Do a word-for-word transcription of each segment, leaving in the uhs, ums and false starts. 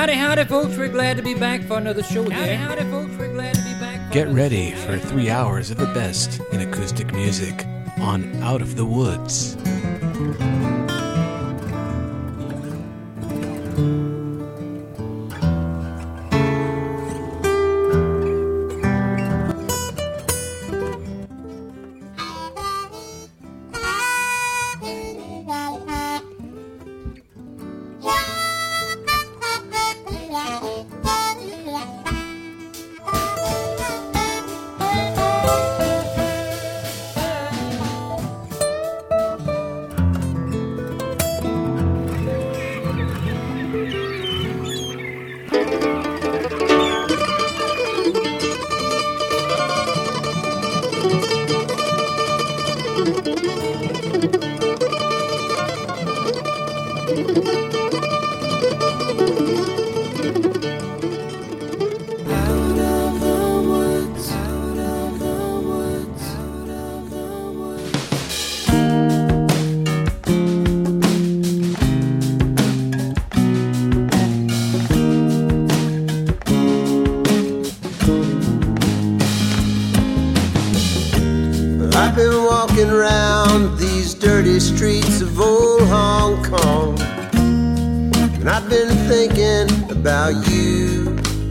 Howdy, howdy, folks. We're glad to be back for another show here. Howdy, howdy, folks. We're glad to be back for Get ready for three hours of the best in acoustic music on Out of the Woods. Streets of old Hong Kong, and I've been thinking about you,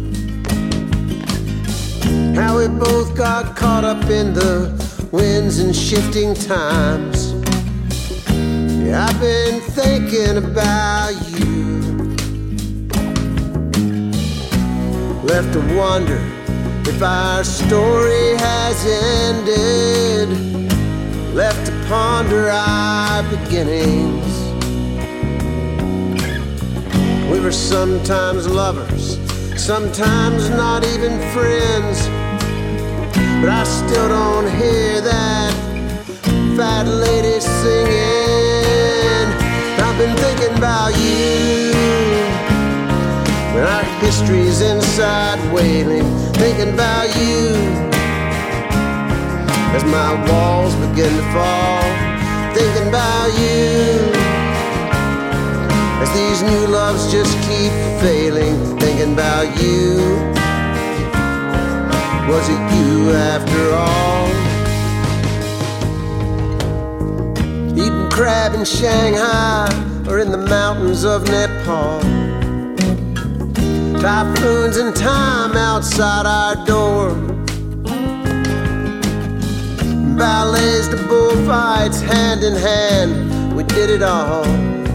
how we both got caught up in the winds and shifting times. Yeah, I've been thinking about you, left to wonder if our story has ended, left to ponder our beginnings. We were sometimes lovers, sometimes not even friends, but I still don't hear that fat lady singing. I've been thinking about you, when our history's inside wailing, thinking about you as my walls begin to fall, thinking about you as these new loves just keep failing, thinking about you. Was it you after all? Eating crab in Shanghai or in the mountains of Nepal, typhoons and time outside our door, ballets to bullfights, hand in hand, we did it all.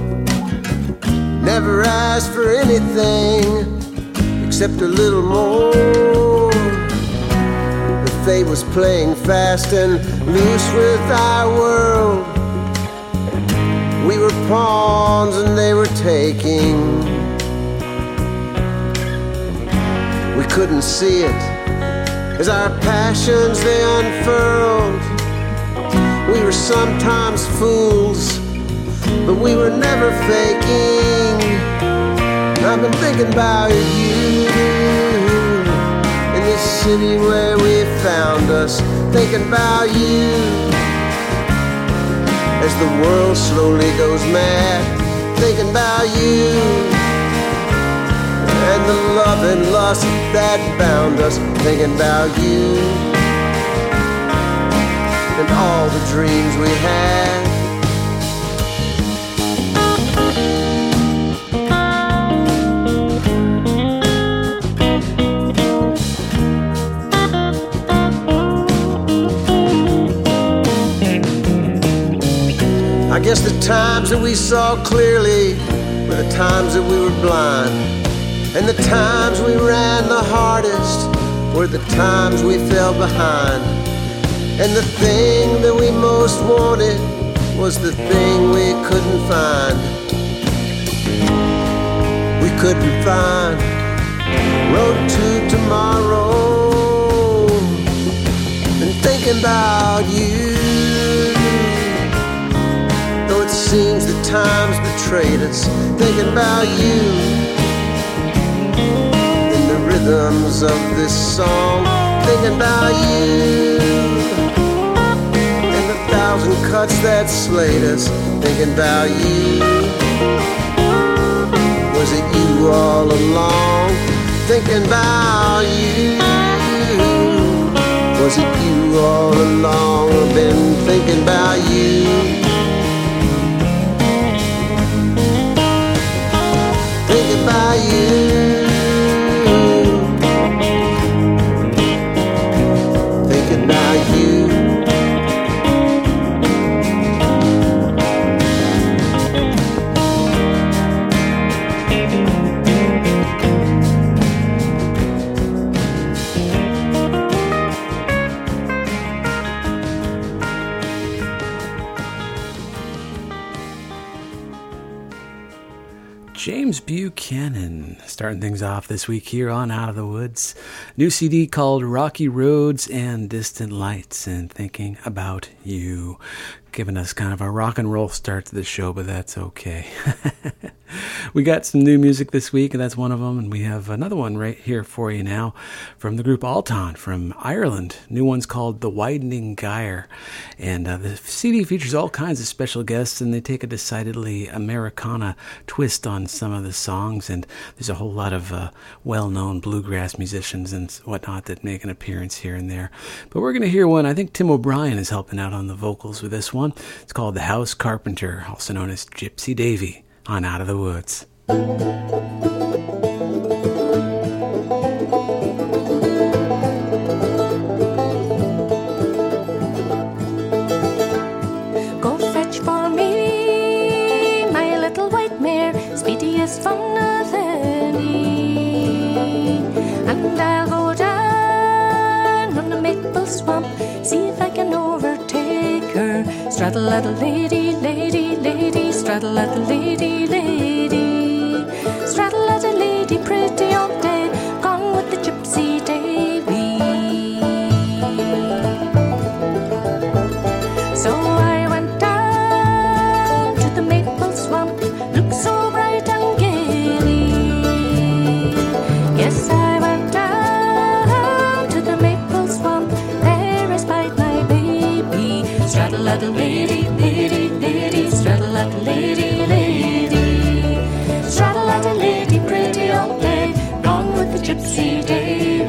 Never asked for anything except a little more. But fate was playing fast and loose with our world. We were pawns and they were taking. We couldn't see it as our passions they unfurled. We were sometimes fools, but we were never faking. I've been thinking about you in this city where we found us, thinking about you as the world slowly goes mad, thinking about you and the love and lust that bound us, thinking about you and all the dreams we had. I guess the times that we saw clearly were the times that we were blind, and the times we ran the hardest were the times we fell behind. And the thing that we most wanted was the thing we couldn't find. We couldn't find road to tomorrow. Been thinking about you, though it seems that time's betrayed us, thinking about you in the rhythms of this song, thinking about you and the thousand cuts that slayed us, thinking about you. Was it you you all along, thinking about you. Was it you all along? I've been thinking about you. Thinking about you. Thinking about you. James Buchanan starting things off this week here on Out of the Woods. New C D called Rocky Roads and Distant Lights, and Thinking About You. Giving us kind of a rock and roll start to the show, but that's okay. We got some new music this week, and that's one of them, and we have another one right here for you now from the group Alton from Ireland. New one's called The Widening Gyre, and uh, the C D features all kinds of special guests, and they take a decidedly Americana twist on some of the songs, and there's a whole lot of uh, well-known bluegrass musicians and whatnot that make an appearance here and there. But we're going to hear one. I think Tim O'Brien is helping out on the vocals with this one. It's called The House Carpenter, also known as Gypsy Davy, on Out of the Woods. Go fetch for me my little white mare, speedy as fun of any, and I'll go down on the maple swamp, see if I can overtake her. Straddle at a lady, lady, lady, straddle at a lady, lady, straddle at a lady, pretty all day, gone with the Gypsy Davy. So I went down to the maple swamp, looked so bright and gaily. Yes, I went down to the maple swamp, there I spied my baby. Straddle at a lady, lady, lady, straddle at a lady, lady, straddle at a lady, pretty all day, gone with the Gypsy Davy.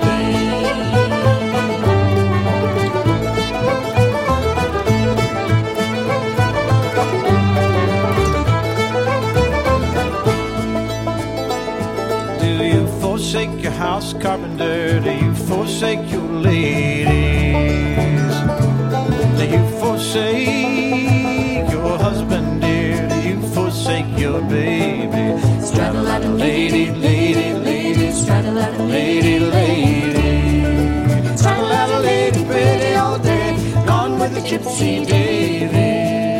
Do you forsake your house, carpenter? Do you forsake your ladies? Do you forsake your husband, dear? Do you forsake your baby? Straddle at a lady, lady, lady, straddle at a lady, lady, straddle at a lady, pretty all day, gone with the Gypsy Davy.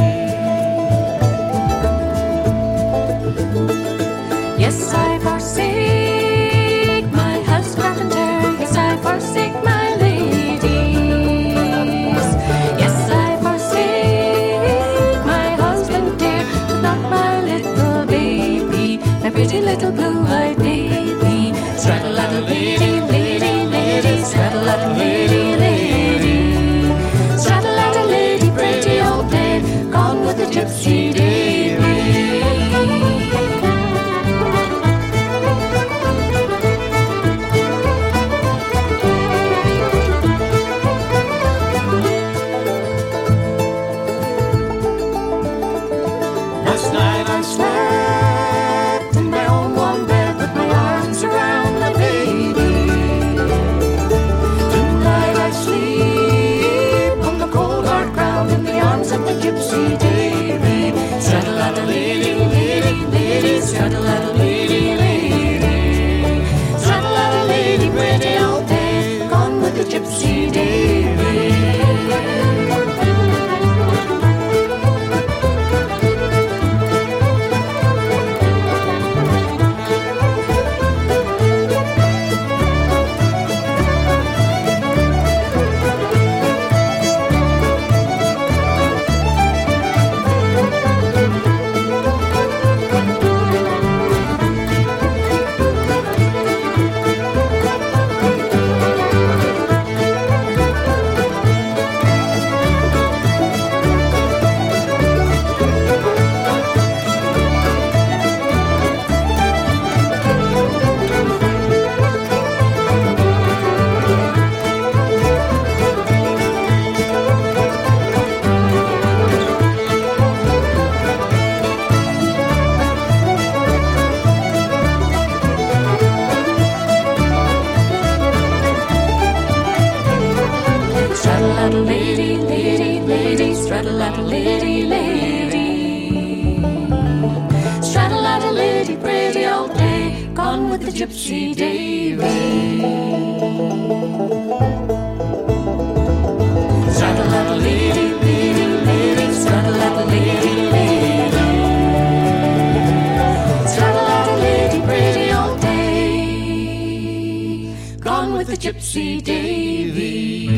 Yes, I forsake my house carpenter, yes, I forsake my ladies, yes, I forsake my husband dear, but not my little baby, my pretty little blue-eyed baby. lady, lady, lady, straddle-a-lady, lady. Straddle-a-lady, pretty old day, gone with the gypsy Davy. Straddle-a-lady, lady, lady, straddle-a-lady, lady. Straddle-a-lady, pretty old day, gone with the gypsy Davy.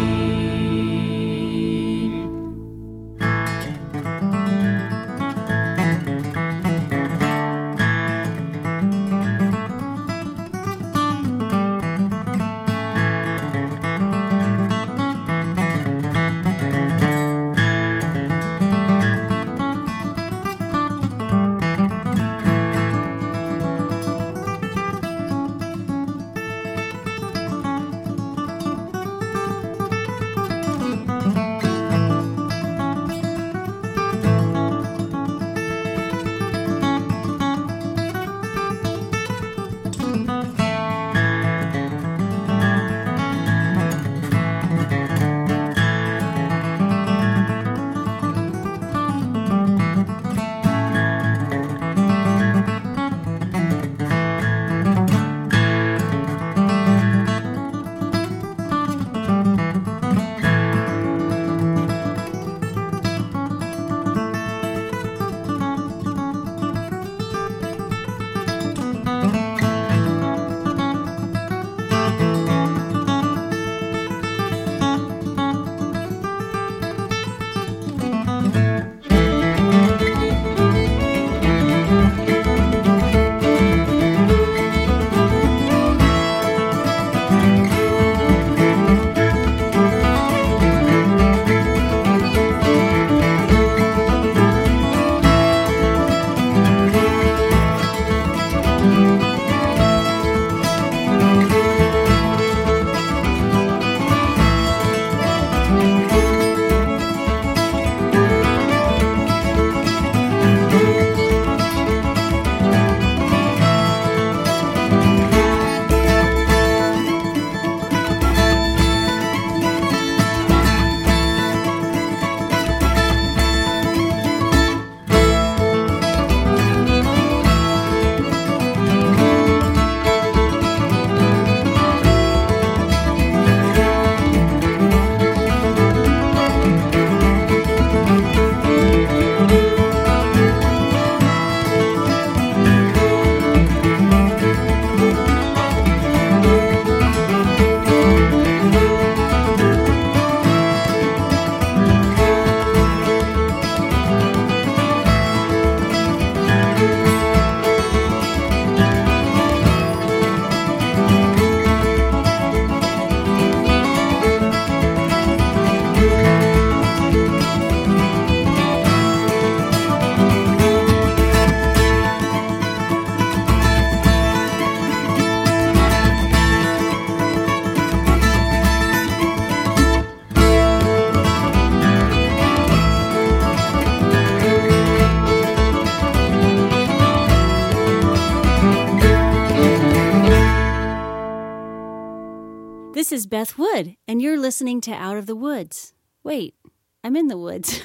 This is Beth Wood, and you're listening to Out of the Woods. Wait, I'm in the woods.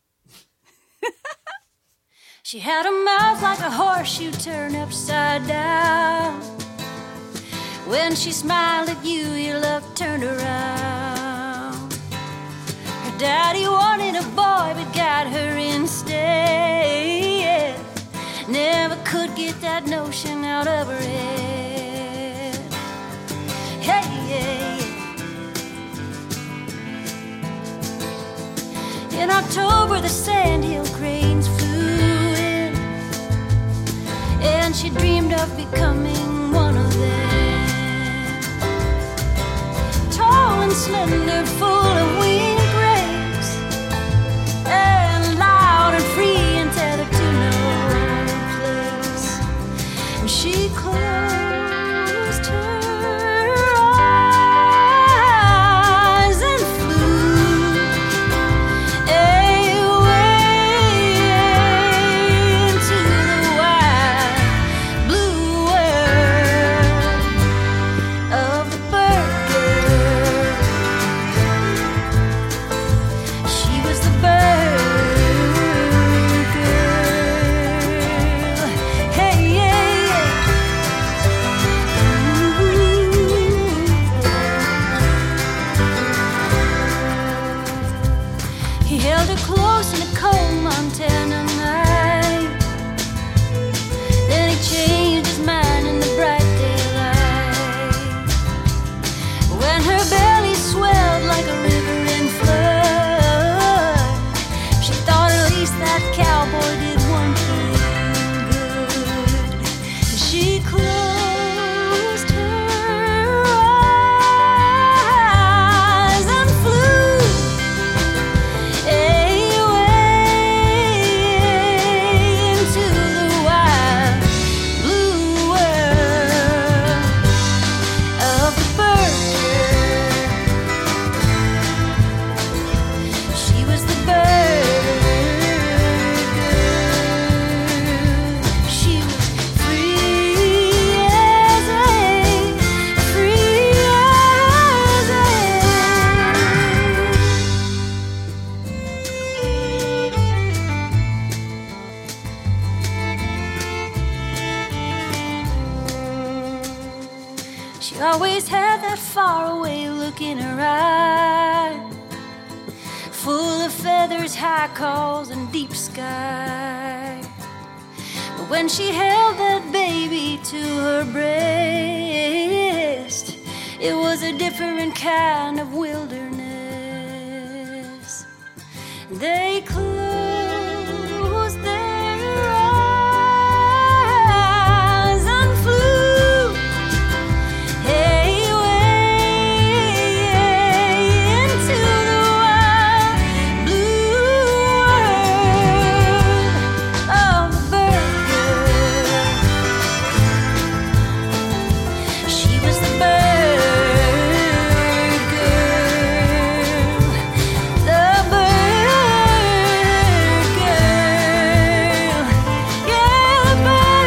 She had a mouth like a horseshoe turned upside down. When she smiled at you, your luck turned around. Her daddy wanted a boy, but got her instead. Never could get that notion out of her head. Hey, yeah, yeah. In October, the sandhill cranes flew in, and she dreamed of becoming one of them. Tall and slender, full of wing grace, and loud and free and tethered to no place. And she closed her eyes and flew away into the wide blue world of the bird girl. She always had that faraway look in her eye, full of feathers, high calls, and deep sky. But when she held that baby to her breast, it was a different kind of wilderness. They closed their eyes and flew away into the wild blue world of the bird girl. She was the bird girl, the bird girl, yeah, the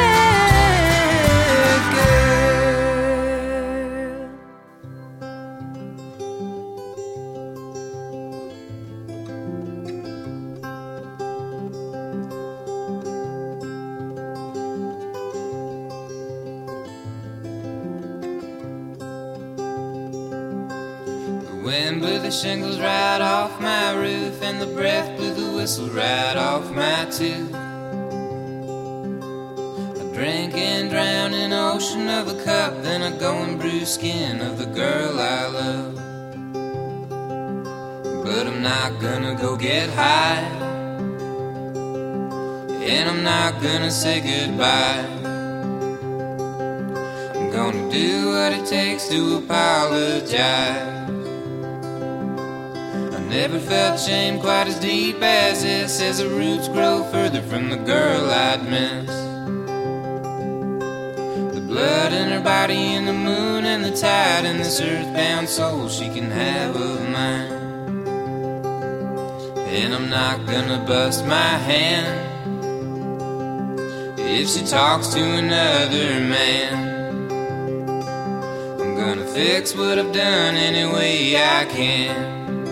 bird girl. The wind blew the shingles right off my roof, and the breath blew the whistle right off my tooth. I drink and drown in an ocean of a cup, then I go and brew skin of the girl I love. But I'm not gonna go get high, and I'm not gonna say goodbye. I'm gonna do what it takes to apologize. I never felt shame quite as deep as this, as the roots grow further from the girl I'd miss. The blood in her body and the moon and the tide and this earthbound soul she can have of mine. And I'm not gonna bust my hand if she talks to another man. I'm gonna fix what I've done any way I can.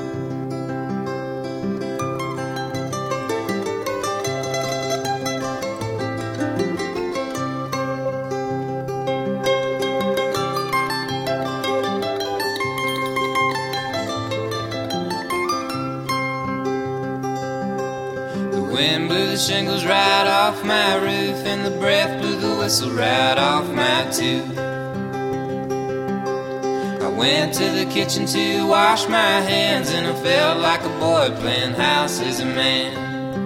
The wind blew the shingles right off my roof, and the breath blew the whistle right off my tooth. I went to the kitchen to wash my hands, and I felt like a boy playing house as a man.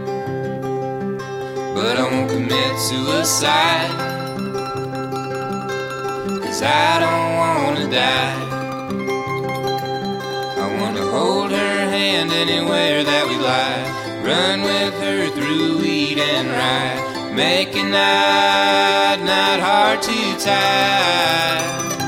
But I won't commit suicide, 'cause I don't wanna die. I wanna hold her hand anywhere that we lie, run with her through weed and rye, make a knot not hard to tie.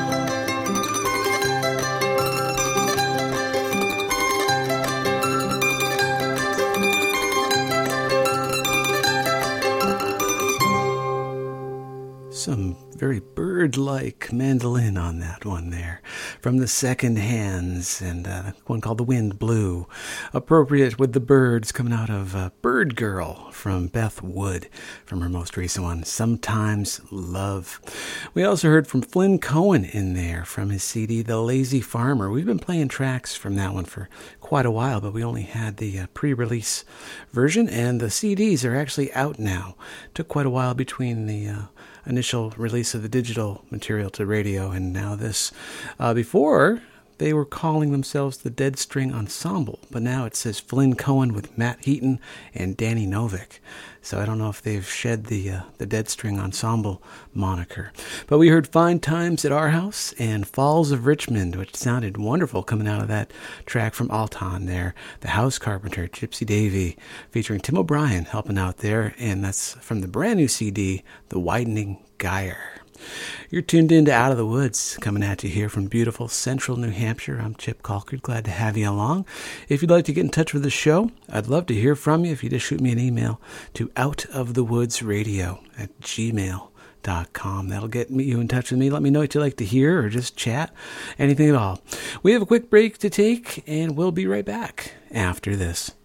Some very bird-like mandolin on that one there from the Second Hands, and uh, one called The Wind Blew, appropriate with the birds coming out of uh, Bird Girl from Beth Wood from her most recent one, Sometimes Love. We also heard from Flynn Cohen in there from his C D The Lazy Farmer. We've been playing tracks from that one for quite a while, but we only had the uh, pre-release version, and the C Ds are actually out now. Took quite a while between the uh, initial release of the digital material to radio and now this. Uh, before, they were calling themselves the Dead String Ensemble, but now it says Flynn Cohen with Matt Heaton and Danny Novick. So I don't know if they've shed the uh, the Dead String Ensemble moniker. But we heard Fine Times at Our House and Falls of Richmond, which sounded wonderful coming out of that track from Alton there. The House Carpenter, Gypsy Davy, featuring Tim O'Brien helping out there. And that's from the brand new C D, The Widening Gyre. You're tuned in to Out of the Woods, coming at you here from beautiful central New Hampshire. I'm Chip Colcord, glad to have you along. If you'd like to get in touch with the show, I'd love to hear from you if you just shoot me an email to outofthewoodsradio at gmail dot com. That'll get me, you in touch with me. Let me know what you'd like to hear or just chat, anything at all. We have a quick break to take, and we'll be right back after this.